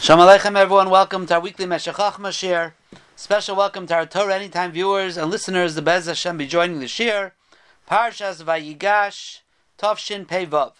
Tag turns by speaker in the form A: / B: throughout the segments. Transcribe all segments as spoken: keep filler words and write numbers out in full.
A: Shalom Aleichem, everyone. Welcome to our weekly Meshech Chochmah Shir. Special welcome to our Torah Anytime viewers and listeners. The Bez Hashem be joining the Shir. Parshas Vayigash, Tovshin Pei Vav.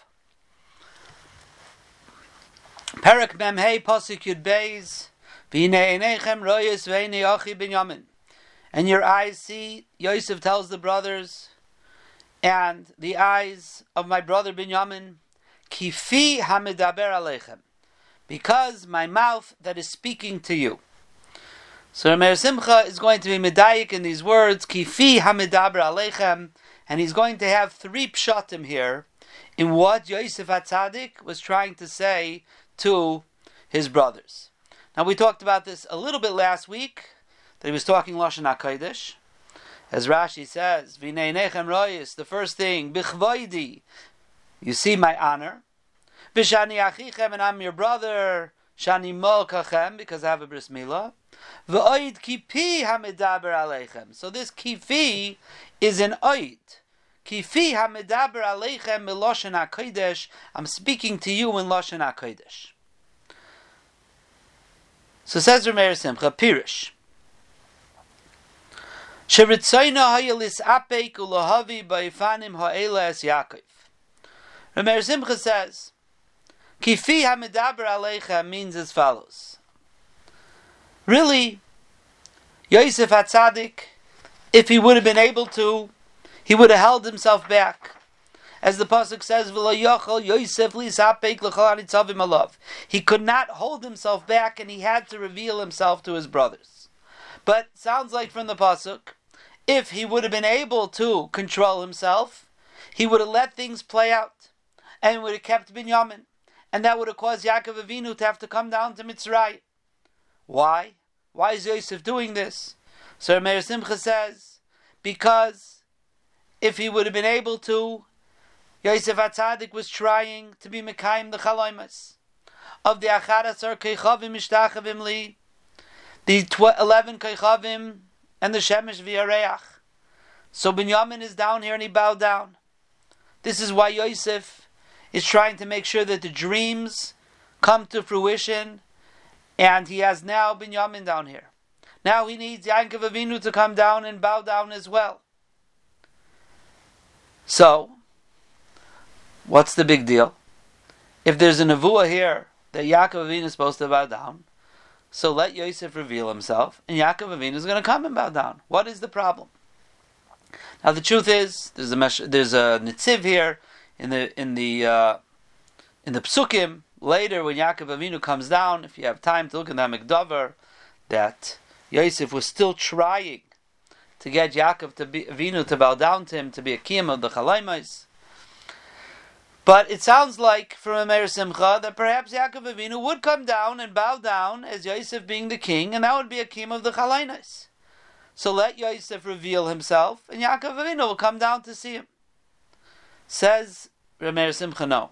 A: Perek Mem Hey Pasuk Yud Beis. V'hinei einechem royes v'hinei achi Binyamin. And your eyes see, Yosef tells the brothers, and the eyes of my brother Binyamin, Kifi hamedaber aleichem. Because my mouth that is speaking to you. So Meir Simcha is going to be medayik in these words, Kifi hamidaber aleichem, and he's going to have three pshatim here in what Yosef HaTzadik was trying to say to his brothers. Now we talked about this a little bit last week, that he was talking Lashon HaKodesh. As Rashi says, V'nei nechem royis, the first thing, Bichvoidi, you see my honor. V'shani achichem, and I'm your brother. Shani molkachem, because I have a bris milah. V'oid kipi hamedaber aleichem. So this kifi is an oid. Kifi hamedaber aleichem miloshen hakodesh. I'm speaking to you in Loshen HaKodesh. So says Rameir Simcha, Pirish. Sheritzoyna hayelis apek ulahavi baifanim ha'ela es Yaakov. Rameir Simcha says, Kifi hamidaber aleichem means as follows. Really, Yosef HaTzadik, if he would have been able to, he would have held himself back. As the pasuk says, V'lo yochel Yosef lisapek l'chol hanitzavim alav. He could not hold himself back, and he had to reveal himself to his brothers. But sounds like from the pasuk, if he would have been able to control himself, he would have let things play out, and would have kept Binyamin. And that would have caused Yaakov Avinu to have to come down to Mitzrayim. Why? Why is Yosef doing this? So Meir Simcha says, because if he would have been able to, Yosef HaTzadik was trying to be Mekayim the Chaloimas of the Achad Asar Keichavim Mishtachavim Li, the tw- eleven Keichavim and the Shemesh V'Yareach. So Binyamin is down here and he bowed down. This is why Yosef is trying to make sure that the dreams come to fruition, and he has now Binyamin down here. Now he needs Yaakov Avinu to come down and bow down as well. So, what's the big deal? If there's a nevuah here that Yaakov Avinu is supposed to bow down, so let Yosef reveal himself, and Yaakov Avinu is going to come and bow down. What is the problem? Now the truth is, there's a mesh, there's a nitziv here, In the in the uh, in the psukim later when Yaakov Avinu comes down, if you have time to look at that Mikdavar, that Yosef was still trying to get Yaakov to be, Avinu to bow down to him to be a kiyam of the Chalaimais. But it sounds like from a Meir Simcha that perhaps Yaakov Avinu would come down and bow down as Yosef being the king, and that would be a kiyam of the Chalaimais. So let Yosef reveal himself, and Yaakov Avinu will come down to see him. Says Rameir Simcha, no.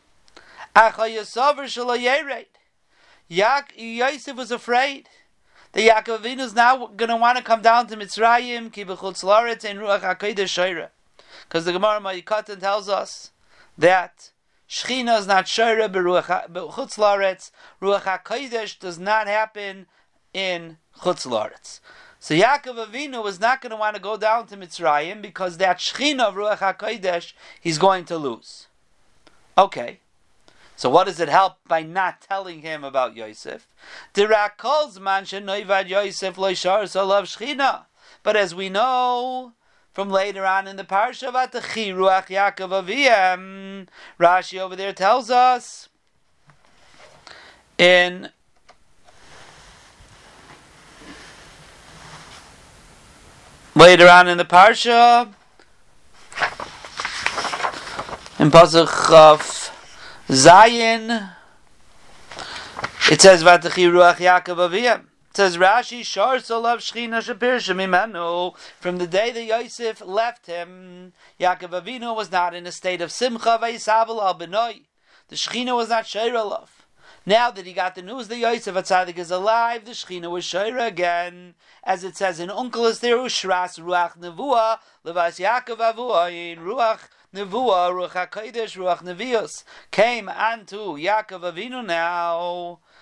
A: Yosef was afraid that Yaakov Avinu is now going to want to come down to Mitzrayim, because the Gemara Ma'ikatan tells us that Shechina is not Shoira b'Chutz La'aretz. Ruach HaKodesh does not happen in Chutz La'aretz. So Yaakov Avinu was not going to want to go down to Mitzrayim because that Shechina of Ruach HaKodesh he's going to lose. Okay. So what does it help by not telling him about Yosef? Dirak calls man shenoivad Yosef loishar salav Shechina. But as we know from later on in the parsha about the Ruach Yaakov Aviyam, Rashi over there tells us in later on in the parsha, in pasuk of Zayin, it says "Vatachi Ruach Yaakov Aviyam." It says Rashi Shar Solav Shechina Shapir Shemimanu. From the day that Yosef left him, Yaakov Avinu was not in a state of simcha v'yisavel al benoi. The Shechina was not shayra alav. Now that he got the news that Yosef HaTzadik is alive, the Shechina was shayra again. As it says in Unkelos there, Ushras Ruach Nevuah, Levas Yaakov Avuayin, Ruach Nevuah, Ruach HaKodesh, Ruach Nevios, came unto Yaakov Avinu now.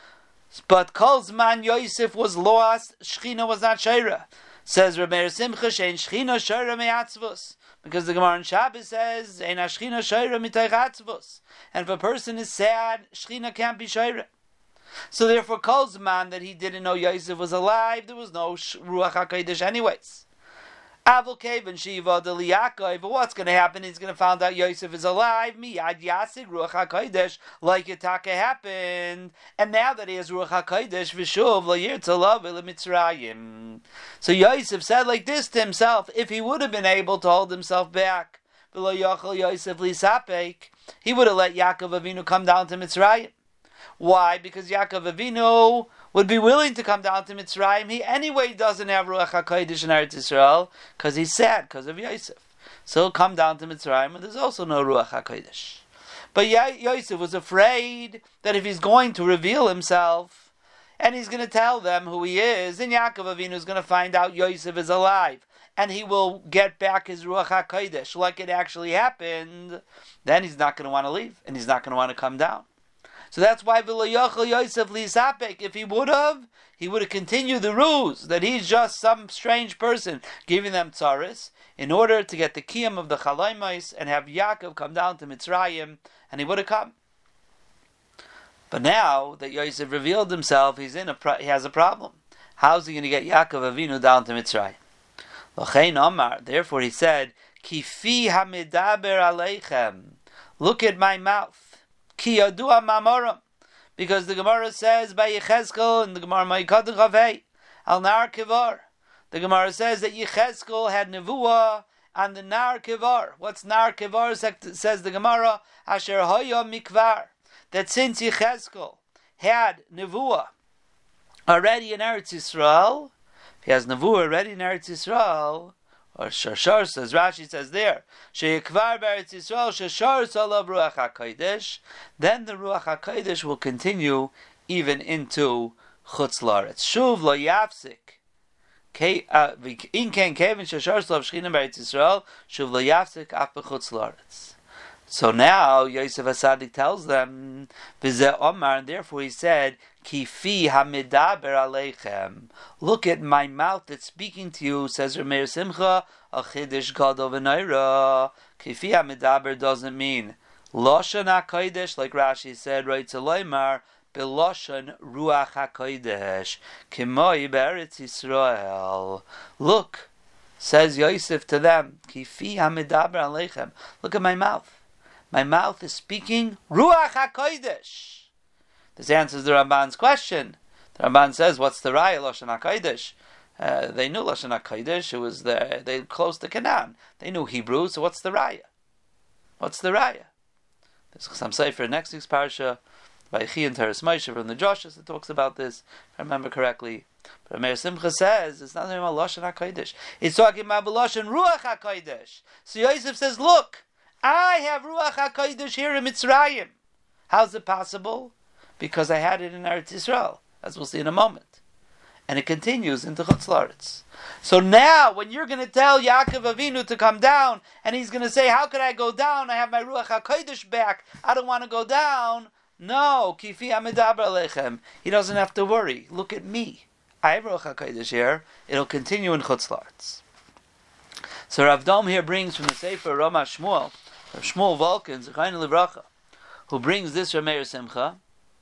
A: But Kol Zman Yosef was lost, Shechina was not Sheira. Says Reb Meir Simcha, Shein Shechina Sheira me'atzvus. Because the Gemara in Shabbos says, Ein Shechina Sheira mitoich atzvus. And if a person is sad, Shechina can't be Sheira. So therefore, Kol Zman that he didn't know Yosef was alive, there was no Ruach HaKodesh anyways. Avol Kevin Shiva Deli Yaakov. But what's going to happen? He's going to find out Yosef is alive. Miyad Yasig Ruach HaKodesh, like Yitaka happened. And now that he has Ruach HaKodesh, Vishuv LaYirtza Lav Mitzrayim. So Yosef said like this to himself: if he would have been able to hold himself back, V'lo Yochel Yosef Lisapek, he would have let Yaakov Avinu come down to Mitzrayim. Why? Because Yaakov Avinu would be willing to come down to Mitzrayim. He anyway doesn't have Ruach HaKodesh in Eretz Yisrael because he's sad because of Yosef. So he'll come down to Mitzrayim and there's also no Ruach HaKodesh. But Yosef was afraid that if he's going to reveal himself and he's going to tell them who he is, then Yaakov Avinu is going to find out Yosef is alive and he will get back his Ruach HaKodesh like it actually happened. Then he's not going to want to leave and he's not going to want to come down. So that's why V'lo Yochel Yosef Lisapek, if he would have, he would have continued the ruse that he's just some strange person giving them tzaris in order to get the kiyum of the Chalaimais and have Yaakov come down to Mitzrayim, and he would have come. But now that Yosef revealed himself, he's in a pro- he has a problem. How's he going to get Yaakov Avinu down to Mitzrayim? L'chein Omar, therefore he said, Kifi hamidaber aleichem, look at my mouth. Ki yadua ma'amoram, because the Gemara says by Yechezkel in the Gemara Ma'ikadin Chavei al Nar Kivar. The Gemara says that Yechezkel had nevuah on the Nar Kivar. What's Nar Kivar? Says the Gemara Asher Hoya Mikvar. That since Yechezkel had nevuah already in Eretz Yisrael, if he has nevuah already in Eretz Yisrael, or Shashar says, Rashi says there, Sheyekvar Beretz Yisrael, Shashar Salav Ruach HaKodesh, then the Ruach HaKodesh will continue even into Chutz La'aretz. Shuv lo yafsik. In ken kevin Shashar Salav Shechina Beretz Yisrael, Shuv lo yafsik af b'Chutz La'aretz. So now Yosef HaSadik tells them, V'zeh Omar, and therefore he said, Kifi hamidaber aleichem. Look at my mouth that's speaking to you, says Reb Meir Simcha, a chidish gadol v'noira. Kifi hamidaber doesn't mean Loshan HaKodesh, like Rashi said, right to Loimar, Beloshan Ruach HaKodesh, Kimoi Be'eretz Yisrael. Look, says Yosef to them, Kifi hamidaber aleichem. Look at my mouth. My mouth is speaking Ruach HaKodesh. This answers the Ramban's question. The Ramban says, what's the Raya, Lashon HaKodesh? Uh, they knew Lashon HaKodesh. It was the, they close to Canaan. They knew Hebrew, so what's the Raya? What's the Raya? There's some Sefer next week's Parsha by Chi and Teres Moshe from the Joshes that talks about this, if I remember correctly. But Meir Simcha says, it's not talking about Lashon HaKodesh. It's talking about Lashon Ruach HaKodesh. So Yosef says, look, I have Ruach HaKodesh here in Mitzrayim. How's it possible? Because I had it in Eretz Yisrael, as we'll see in a moment. And it continues into Chutz La'aretz. So now, when you're going to tell Yaakov Avinu to come down, and he's going to say, how could I go down? I have my Ruach HaKodesh back. I don't want to go down. No, Kifi hamidaber aleichem. He doesn't have to worry. Look at me. I have Ruach HaKodesh here. It'll continue in Chutz La'aretz. So Rav Dom here brings from the Sefer Rama Shmuel, Rav Shmuel Volkin, Zechayim Livracha, who brings this Reb Meir Simcha,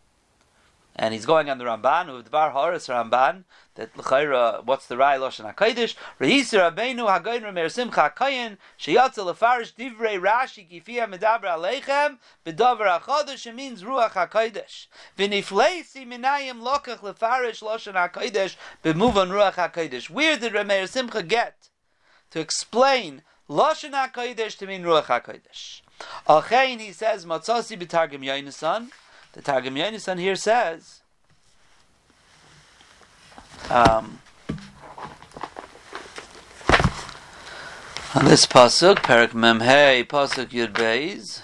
A: and he's going on the Ramban, with Dvar Horace Ramban, that l'chayra, what's the Rai Lashon HaKodesh? Rehisir Rabbeinu Hagoyin Reb Meir Simcha HaKoyin, sheyatza lefarish divrei Rashi kifi hamidaber aleichem, b'davar HaChodesh, it means Ruach HaKodesh. V'nifleisi minayim lokach lefarish Lashon HaKodesh, b'muvan Ruach HaKodesh. Where did Reb Meir Simcha get to explain Lashon HaKodesh to mean Ruach HaKodesh? Achein, he says, Matzasi b'Targum Yonasan. The Targum Yonasan here says, um, on this pasuk, Perek Mem Hey, pasuk Yud Beis,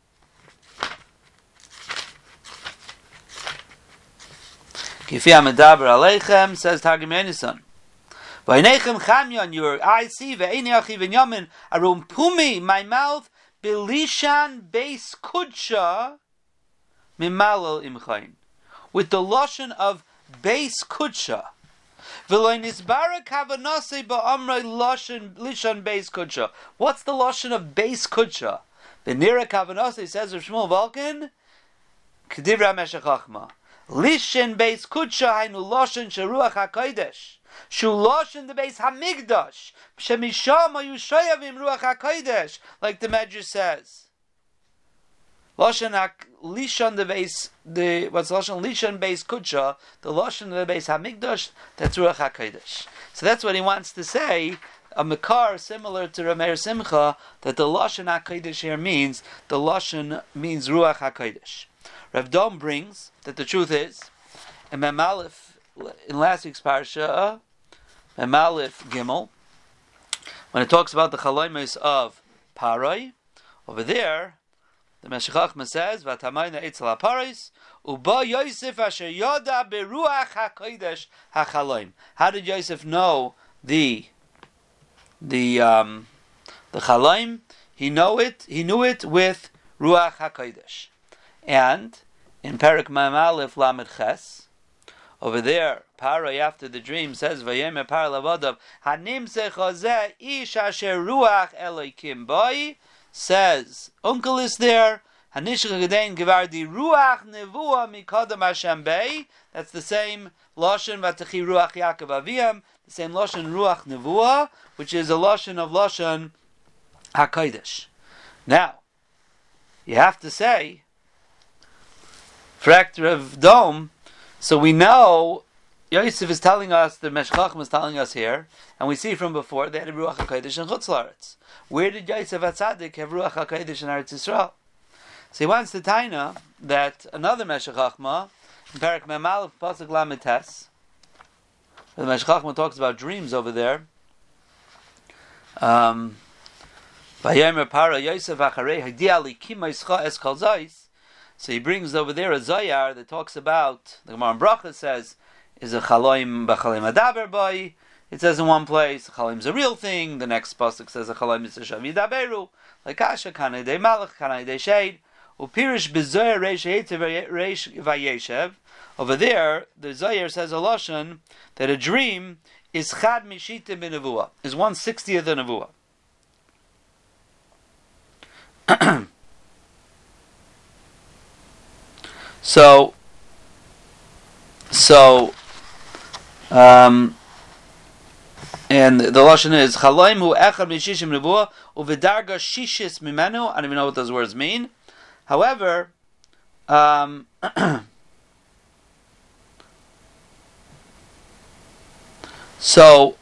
A: Kifi hamidaber aleichem, says Targum Yonasan. V'einechem chamyon, your eyes see, ve'eini achi v'nyamin, arum pumi, my mouth, belishan beis kudsha, mimalal imchayin. with the lashon of Beis Kudsha. What's the lashon of Beis Kudsha? The Nira Kavanase says of Shmuel Vulcan, Kedivra Meshech Chachma. Lishen Beis Kudsha hainu lashon sheruach hakodesh. Shu lashon the Beis Hamikdash. Shemisham ayu shayavim ruach hakodesh. Like the Medrash says. Lashon Lishon the Beis the what's Lashon Lishon Beis Kudsha, the Lashon of the Beis Hamikdash, that's Ruach HaKodesh. So that's what he wants to say, a Makar similar to Rameir Simcha, that the Lashon HaKodesh here means, the Lashon means Ruach HaKodesh. Rav Dom brings that the truth is, in Mem Aleph, in last week's Parsha, Mem Aleph Gimel, when it talks about the Chaloimos of Parai, over there, the Meshech Chachma says, "V'atamayna etzel haparis, uba Yosef asher yoda beruach hakodesh hachaloim." How did Yosef know the the um, the chaloim? He know it. He knew it with ruach hakodesh. And in Perek Mem Aleph Lamed Ches, over there, Parai after the dream says, "Vayemer Parai lavadav hanimsech hazeh ish asher ruach Elokim boi." Says, uncle is there, Hanishach Gedein Gevardi Ruach Nevua Mikadam Hashem Bey. That's the same Lashon Vatachi Ruach Yaakov Aviyam, the same Lashon Ruach Nevua, which is a Lashon of Lashon HaKodesh. Now, you have to say, Fractor of Dome, so we know Yosef is telling us, the Meshech Chachma is telling us here, and we see from before, they had a Ruach HaKodesh in Chutz La'aretz. Where did Yosef HaTzadik have Ruach HaKodesh in Eretz Yisrael? So he wants to taina that another Meshech Chachma, in Perek Mem Aleph Pasuk Lamed Tes, the Meshech Chachma talks about dreams over there. Um, Vayemer Para Yosef Acharei Hagdiya Likima Yischa Es Kol Zayis. So he brings over there a Zoyar that talks about, the Gemara in Bracha says, is a chaloim b'chaloim adaber boy. It says in one place, chaloim is a real thing. The next pasuk says a chaloim is a shav yidaberu. Like Asha, kanai de malach, kanai de shade. Upirish b'zoyer reish yetev reish vayeshev. Over there, the Zoyer says a lashon that a dream is chad mishitim b'nevuah, is one sixtieth of nevuah. So, so. Um, and the lashon is chaloim hu echad mishishim nevuah uvedarga shishis mimenu. I don't even know what those words mean. However, um, so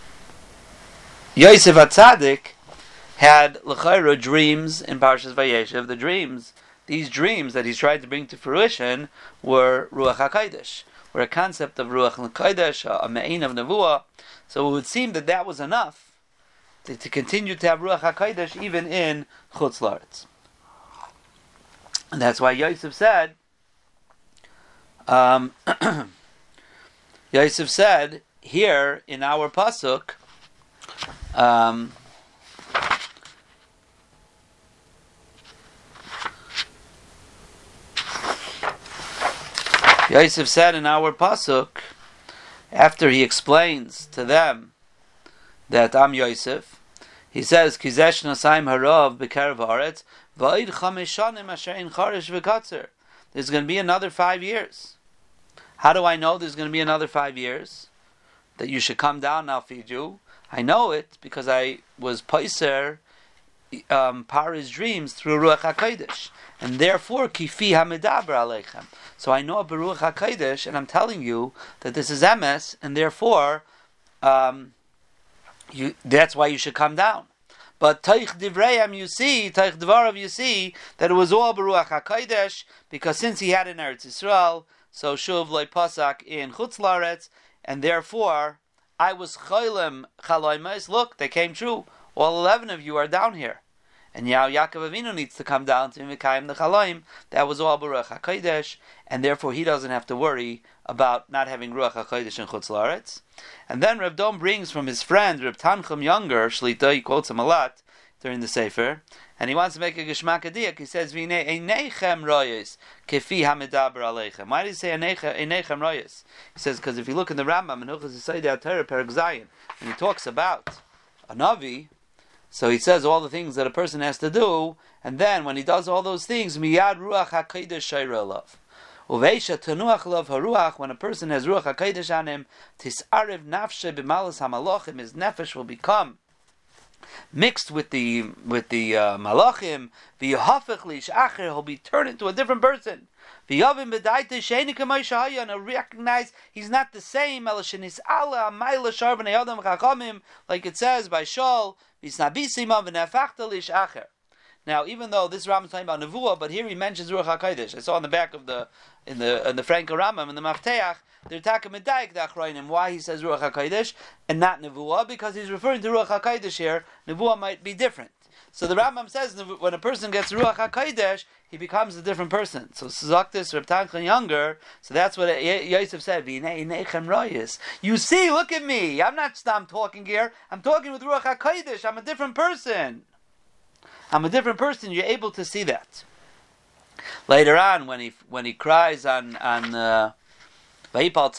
A: Yosef HaTzadik had l'chayra dreams in Parshas Vayeshev. The dreams, these dreams that he's tried to bring to fruition, were Ruach HaKodesh, were a concept of Ruach HaKodesh, a me'in of Nevuah. So it would seem that that was enough to, to continue to have Ruach HaKodesh even in Chutz La'aretz. And that's why Yosef said, um, Yosef said here in our pasuk, um, Yosef said in our pasuk, after he explains to them that I'm Yosef, he says, "Kizesh nasaim harav b'kerev haaretz va'id chamesh shanim asher ein charish v'katzer." There's going to be another five years. How do I know there's going to be another five years? That you should come down and I'll feed you. I know it because I was paiser um, Pari's dreams through Ruach HaKodesh. And therefore, kifi hamidaber aleichem. So I know Baruch HaKodesh, and I'm telling you that this is emes, and therefore, um, you, that's why you should come down. But Taich Divrayam, you see, Taich Dvarav, you see that it was all Baruch HaKodesh, because since he had in Eretz Yisrael, so Shuv Loi Pasak in Chutz La'aretz, and therefore, I was Choylem Chaloimais. Look, they came true. All eleven of you are down here. And now Yaakov Avinu needs to come down to Mikayim the Chaloim. That was all Baruch HaKodesh, and therefore he doesn't have to worry about not having Ruach HaKodesh in Chutz La'aretz. And then Reb Dom brings from his friend Reb Tanchum Younger, Shlita, he quotes him a lot, during the Sefer, and he wants to make a Geshmak Adiyak. He says, V'nei einechem royes kefi hamidaber aleichem. Why did he say einechem royes? He says, because if you look in the Rambam, in Hilchos Yesodei HaTorah, Perek Zayin, and he talks about a Navi, so he says all the things that a person has to do, and then when he does all those things, miyad ruach hakodesh shayra love. Uveisha tenuach love haruach, when a person has ruach hakodesh on him, tisarev nafshe b'malas hamalachim, his nefesh will become mixed with the with the uh, malachim. V'yahafech li'ishacher, he'll be turned into a different person. V'yavim b'daita sheini k'may shahaya, and he'll recognize he's not the same. Elashenis ala amayla shar b'nei adam chachamim, like it says by Shaul. V'snabisima v'nefachta li'ishacher. Now, even though this Rambam is talking about Nevuah, but here he mentions Ruach HaKodesh. I saw on the back of the in the in the Frankel Rambam in the Mafteach, they're talking medayik the Achrayim why he says Ruach HaKodesh and not Nevuah, because he's referring to Ruach HaKodesh here. Nevuah might be different. So the Rambam says when a person gets Ruach HaKodesh, he becomes a different person. So Zaktis Reb Tanchon younger, so that's what Yosef said. You see, look at me. I'm not I'm talking here. I'm talking with Ruach HaKodesh. I'm a different person. I'm a different person. You're able to see that. Later on, when he when he cries on on uh, Rashi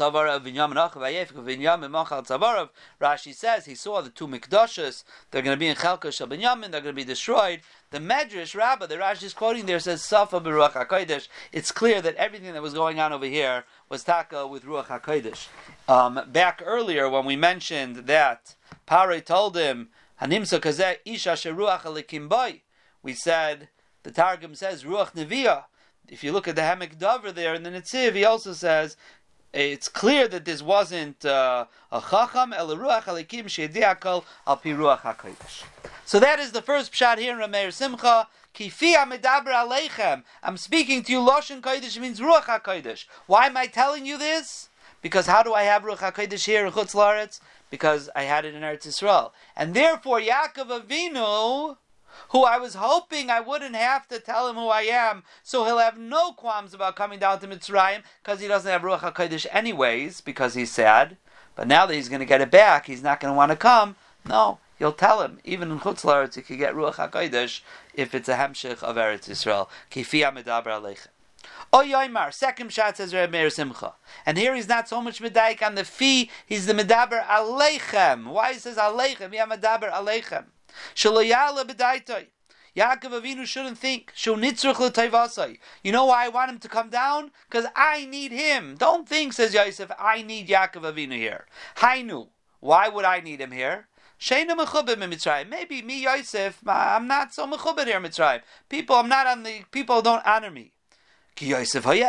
A: says he saw the two mikdashes. They're going to be in Chelka Shel Binyamin. They're going to be destroyed. The Medrash Rabbah, the Rashi is quoting there, says Safa b'Ruach HaKodesh. It's clear that everything that was going on over here was taka with Ruach HaKodesh. Um, back earlier when we mentioned that Paroi told him Hanimsa kazeh isha sheruach alikim boy. We said the Targum says ruach neviah. If you look at the Hamek Dover there in the Netziv, he also says it's clear that this wasn't uh, a chacham el ruach alikim sheidiakol al pi ruach hakodesh. So that is the first pshat here in Rameir Simcha. Kifi amedaber aleichem. I'm speaking to you. Loshen kodesh means ruach hakodesh. Why am I telling you this? Because how do I have ruach hakodesh here in Chutz La'aretz? Because I had it in Eretz Yisrael. And therefore, Yaakov Avinu, who I was hoping I wouldn't have to tell him who I am, so he'll have no qualms about coming down to Mitzrayim, because he doesn't have Ruach HaKodesh anyways, because he's sad. But now that he's going to get it back, he's not going to want to come. No, you'll tell him. Even in Chutz La'aretz, you can get Ruach HaKodesh if it's a Hemshech of Eretz Yisrael. Kifi amedaber aleichem. O Yoimar, second shot says Reb Meir Simcha. And here he's not so much medayik on the fi, he's the medaber aleichem. Why he says aleichem? He medaber aleichem. Shelo ya'ala b'daitoi. Yaakov Avinu shouldn't think, Shu nitzruch l'tayvasai. You know why I want him to come down? Because I need him. Don't think, says Yosef, I need Yaakov Avinu here. Hainu. Why would I need him here? Sheina mechubim in Mitzrayim. Maybe me, Yosef, I'm not so mechubim here in Mitzrayim. People, I'm not on the, people don't honor me. So Yaakov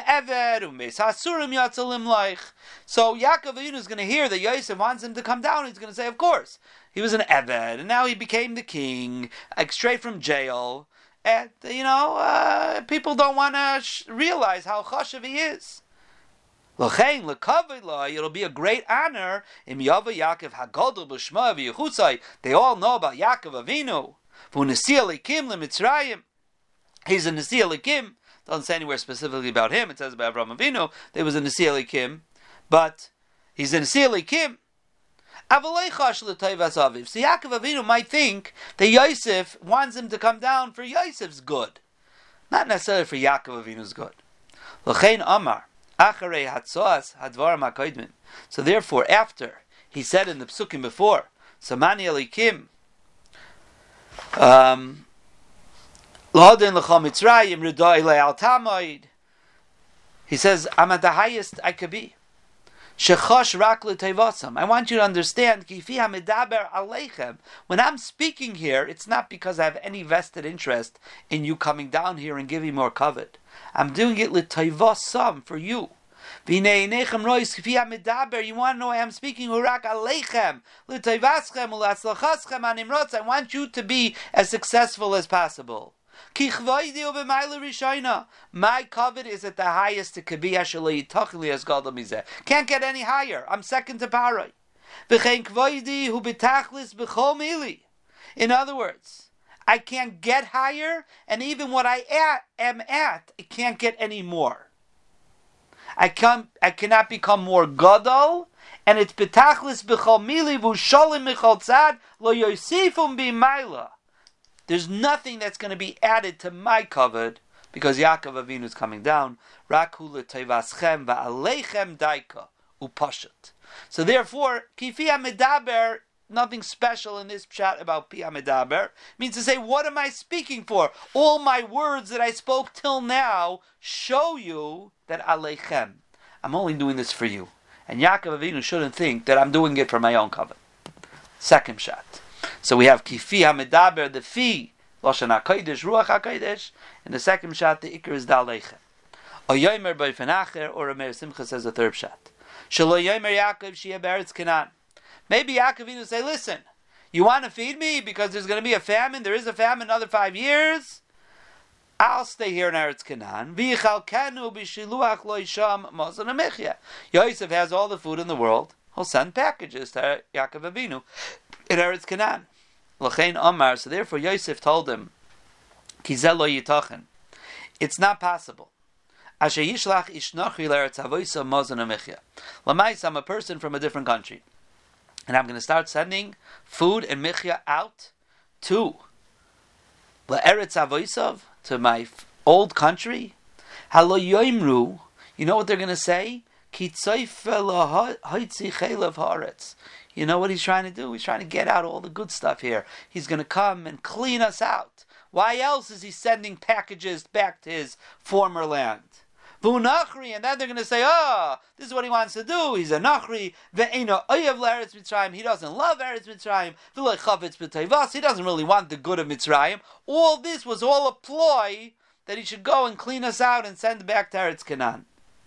A: Avinu is going to hear that Yosef wants him to come down. He's going to say, of course. He was an Eved, and now he became the king, like straight from jail. And, you know, uh, people don't want to sh- realize how chashav he is. It'll be a great honor. They all know about Yaakov Avinu. He's a Nasi Elikim. Doesn't say anywhere specifically about him. It says about Avraham Avinu. There was a Nasi Elikim, but he's a Nasi Elikim. So Yaakov Avinu might think that Yosef wants him to come down for Yosef's good, not necessarily for Yaakov Avinu's good. L'chein Amar acharei hatzoas hadvarim hakoidmin. So therefore, after he said in the psukim before, Samani Elikim. Um. He says, I'm at the highest I could be. I want you to understand, when I'm speaking here, it's not because I have any vested interest in you coming down here and giving more covet. I'm doing it l'tayvasam, for you. You want to know why I'm speaking? I want you to be as successful as possible. My covet is at the highest it could be. Can't get any higher. I'm second to Paroi. In other words, I can't get higher, and even what I at, am at, it can't get any more. I can't. I cannot become more gadol, and it's betachlis b'chol mili v'sholim b'chol tzad lo yosifum b'mayla. There's nothing that's going to be added to my covet because Yaakov Avinu is coming down. Raku l'toivaschem va'aleichem daika upashat. So therefore, kifi hamedaber, nothing special in this chat about pi hamedaber, means to say, what am I speaking for? All my words that I spoke till now show you that aleichem, I'm only doing this for you. And Yaakov Avinu shouldn't think that I'm doing it for my own covet. Second shot. So we have kifi hamedaber, the fi, lashon hakodesh, ruach hakodesh. In the second shot, the ikar is da'aleichem. A yomer b'ofen acher, or a Meir Simcha says a third shot. Shelo yomer Yaakov sheyeh be'eretz Canaan. Maybe Yaakov Avinu say, listen, you want to feed me because there's going to be a famine? There is a famine another five years? I'll stay here in Eretz Canaan. V'yichalkenu b'shiluach lo yisham mazon ha'mechya. Yosef has all the food in the world. He'll send packages to Yaakov Avinu in Eretz Canaan. L'chein Omar, so therefore Yosef told him, Kizel lo yitachen. It's not possible. Asher yishlach ishnachi l'eretz havoisa mazon ha'mechya. L'mais, I'm a person from a different country. And I'm going to start sending food and mechya out to l'eretz havoisav, to my old country. Halo yoimru, you know what they're going to say? Ki tzayfe l'haitzi chelev haaretz. You know what he's trying to do? He's trying to get out all the good stuff here. He's going to come and clean us out. Why else is he sending packages back to his former land? V'unachri, and then they're going to say, oh, this is what he wants to do. He's a nachri. Ve'eno oyev l'eretz Mitzrayim. He doesn't love Eretz Mitzrayim. V'lo chavetz b'tevas. He doesn't really want the good of Mitzrayim. All this was all a ploy that he should go and clean us out and send back to Eretz Canaan.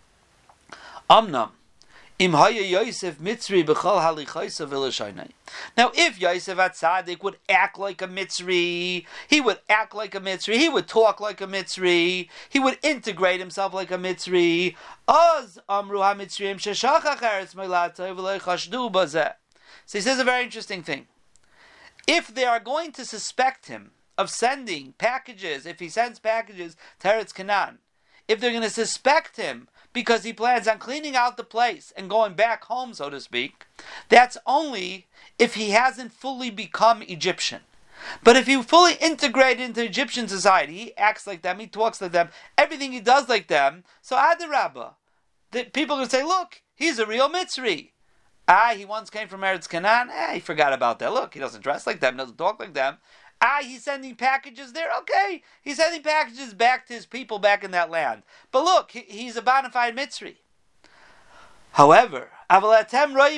A: Amnam. Im haya Yosef Mitzri b'chol halichaysa v'lashaynai. Now, if Yosef HaTzadik would act like a Mitzri, he would act like a Mitzri, he would talk like a Mitzri, he would integrate himself like a Mitzri. Oz amru ha-Mitzriyim sheshachach eretz meilata v'lo chashdu bazeh. So he says a very interesting thing. If they are going to suspect him of sending packages, if he sends packages to Eretz Canaan, if they're going to suspect him because he plans on cleaning out the place and going back home, so to speak, that's only if he hasn't fully become Egyptian. But if he fully integrated into Egyptian society, he acts like them, he talks like them, everything he does like them, so Adarabba, the people are going to say, look, he's a real Mitzri. Ah, he once came from Eretz Canaan, eh, he forgot about that. Look, he doesn't dress like them, doesn't talk like them. Ah, he's sending packages there? Okay. He's sending packages back to his people back in that land. But look, he, he's a bona fide Mitzri. However, but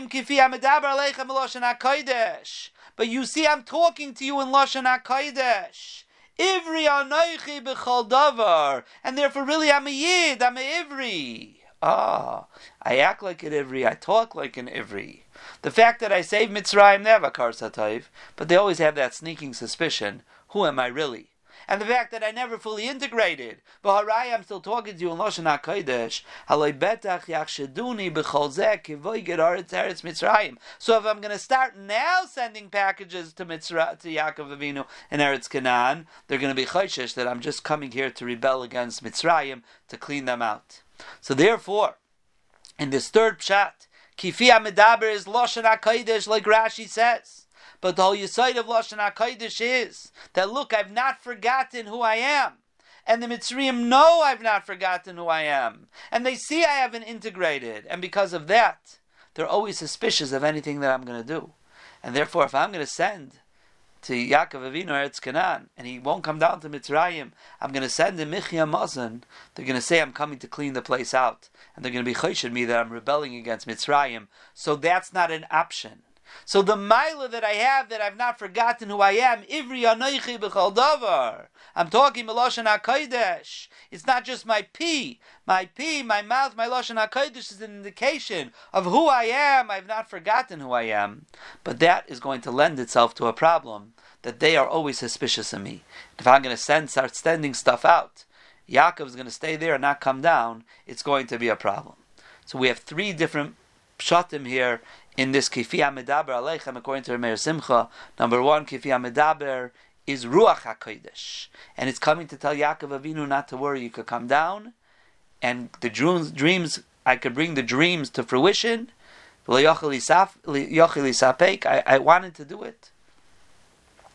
A: you see, I'm talking to you in Lashon HaKodesh. Ivri anoichi b'chol davar. And therefore, really, I'm a Yid, I'm a Ivri. Ah, I act like an Ivri, I talk like an Ivri. The fact that I saved Mitzrayim, they have a kar satayv, but they always have that sneaking suspicion, who am I really? And the fact that I never fully integrated, B'harai, I'm still talking to you in Lashon HaKodesh, haloi betach yachsheduni b'chol zeh kivoy gedaretz eretz Mitzrayim. So if I'm going to start now sending packages to Mitzra, to Yaakov Avinu in Eretz Canaan, they're going to be chayshish that I'm just coming here to rebel against Mitzrayim, to clean them out. So therefore, in this third pshat, Kifi HaMedaber is Lashon HaKodesh, like Rashi says. But the whole yesod of Lashon HaKodesh is that, look, I've not forgotten who I am. And the Mitzrayim know I've not forgotten who I am. And they see I haven't integrated. And because of that, they're always suspicious of anything that I'm going to do. And therefore, if I'm going to send to Yaakov Avinu Eretz Canaan, and he won't come down to Mitzrayim, I'm going to send him Michya Mazon, they're going to say I'm coming to clean the place out. And they're going to be choshed me that I'm rebelling against Mitzrayim. So that's not an option. So the milah that I have, that I've not forgotten who I am, Ivri anoichi b'chol davar. I'm talking Lashon HaKodesh. It's not just my pee. My pee, my mouth, my Lashon HaKodesh is an indication of who I am. I've not forgotten who I am. But that is going to lend itself to a problem, that they are always suspicious of me. If I'm going to send, start sending stuff out, Yaakov is going to stay there and not come down, it's going to be a problem. So we have three different pshatim here in this Kifi HaMedaber Aleichem, according to Meir Simcha. Number one, Kifi HaMedaber is Ruach HaKodesh. And it's coming to tell Yaakov Avinu not to worry, you could come down, and the dreams, dreams I could bring the dreams to fruition. I, I wanted to do it.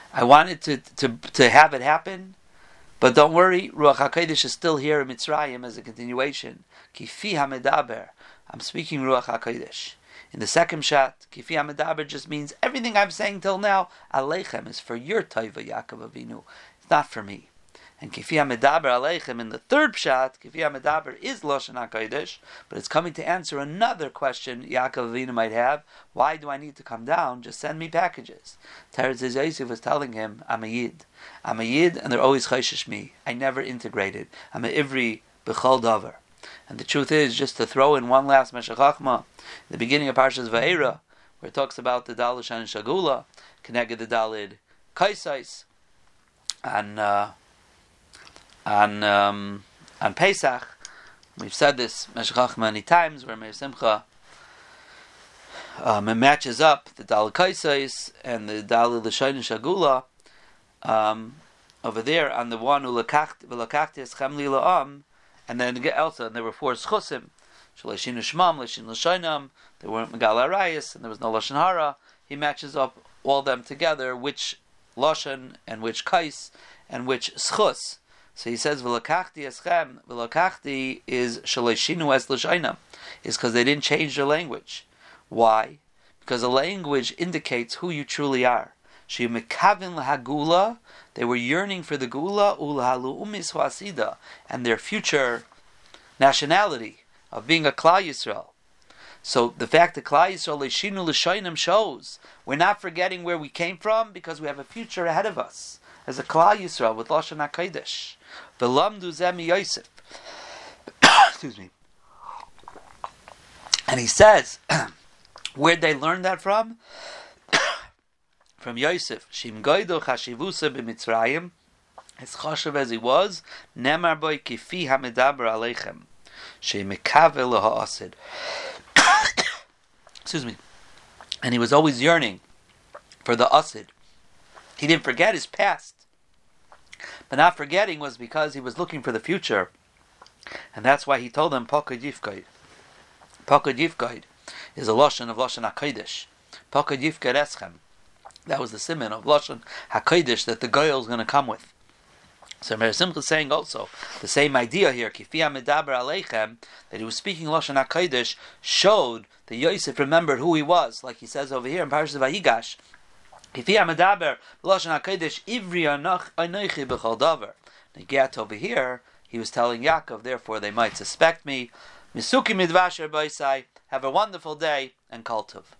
A: I wanted to, to, to have it happen, but don't worry, Ruach HaKodesh is still here in Mitzrayim as a continuation. Kifi HaMedaber, I'm speaking Ruach HaKodesh. In the second shot, Kifi HaMedaber just means everything I'm saying till now, Aleichem, is for your Taiva Yaakov Avinu. It's not for me. And Kifi HaMedaber Aleichem in the third pshat, Kifi HaMedaber is Lashon HaKodesh, but it's coming to answer another question Yaakov Avinu might have. Why do I need to come down? Just send me packages. Teretz Yosef was telling him, I'm a Yid. I'm a Yid, and they're always chayshish me. I never integrated. I'm a Ivri B'chol Davar. And the truth is, just to throw in one last Meshech Chachma, the beginning of Parshas Va'era, where it talks about the Daled Shan Shagula, connected the Daled Kaisais, and uh, on um, on Pesach, we've said this Meshech Chachma many times, where Meir Simcha um, it matches up the Daled Kaisais and the Daled L'Shayin Shagula um, over there on the one who L'Kachti Eschem Li La'am, and then also and there were four Schusim, Shalashinu Shmam, Lashin L'Shainam, there weren't Megal Arayis, and there was no Lashon Hara. He matches up all them together, which Lashon and which Kais and which Schus. So he says, V'lakachti eschem, V'lakachti is Shalashinu es L'Shainam, is because they didn't change their language. Why? Because the language indicates who you truly are. Shemekavin l'hagula, they were yearning for the gula, ulhalu umis hasida, and their future nationality of being a Klal Yisrael. So the fact that Klal Yisrael leishinu l'shoinim shows we're not forgetting where we came from because we have a future ahead of us as a Klal Yisrael with Lashon HaKodesh. V'lamdu zeh Yosef. Excuse me. And he says, where'd they learn that from? From Yosef. Shim goido chashivusa b'Mitzrayim, as chashav as he was, nemar boy kifi hamedaber aleichem, she'mekave l'ha'asid. Excuse me. And he was always yearning for the asid. He didn't forget his past. But not forgetting was because he was looking for the future. And that's why he told them, Pakad Yifkaid. Pakad Yifkaid is a Lashon of Lashon HaKodesh. Pakad Yifkaid Eschem. That was the siman of Lashon HaKodesh that the Goyal is going to come with. So Meir Simcha is saying also the same idea here, Kifi HaMedaber Aleichem, that he was speaking Lashon HaKodesh, showed that Yosef remembered who he was, like he says over here in Parashas Vayigash. Kifi HaMedaber Lashon HaKodesh Ivri Anochi B'chol Davar. Negat over here, he was telling Yaakov, therefore they might suspect me. Misuki Midvasher Boisai. Have a wonderful day and Kol Tov.